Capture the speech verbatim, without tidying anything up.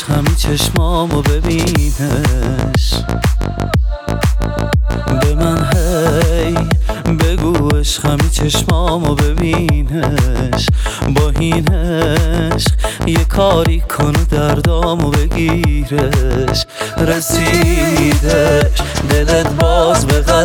عشقمی چشمامو ببینش، به من هی بگو عشقمی چشمامو ببینش. با این عشق یه کاری کن و دردامو بگیرش. رسیدش دلت باز به